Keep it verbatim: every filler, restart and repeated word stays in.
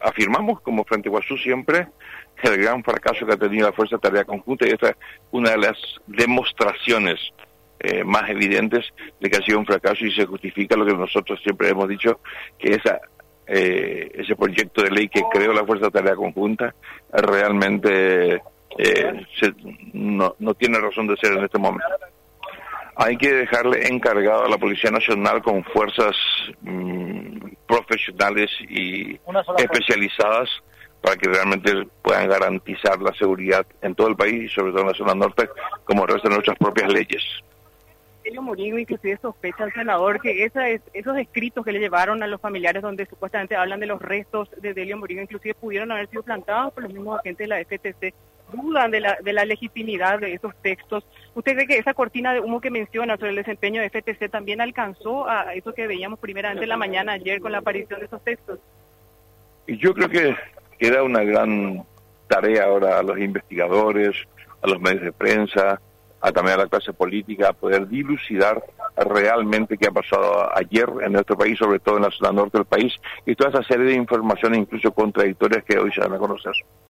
afirmamos como Frente Iguazú siempre el gran fracaso que ha tenido la Fuerza de Tarea Conjunta, y esta es una de las demostraciones eh, más evidentes de que ha sido un fracaso, y se justifica lo que nosotros siempre hemos dicho, que esa eh, ese proyecto de ley que creó la Fuerza de Tarea Conjunta realmente eh, se, no, no tiene razón de ser en este momento. Hay que dejarle encargado a la Policía Nacional con fuerzas mmm, profesionales y especializadas para que realmente puedan garantizar la seguridad en todo el país y sobre todo en la zona norte, como el resto de nuestras propias leyes. Delio Murillo inclusive sospecha al senador que esa es, esos escritos que le llevaron a los familiares donde supuestamente hablan de los restos de Delio Murillo inclusive pudieron haber sido plantados por los mismos agentes de la F T C. Dudan de la, de la legitimidad de esos textos. ¿Usted cree que esa cortina de humo que menciona sobre el desempeño de F T C también alcanzó a eso que veíamos primeramente en la mañana ayer con la aparición de esos textos? Y yo creo que queda una gran tarea ahora a los investigadores, a los medios de prensa, a también a la clase política, poder dilucidar realmente qué ha pasado ayer en nuestro país, sobre todo en la zona norte del país, y toda esa serie de informaciones incluso contradictorias que hoy se van a conocer.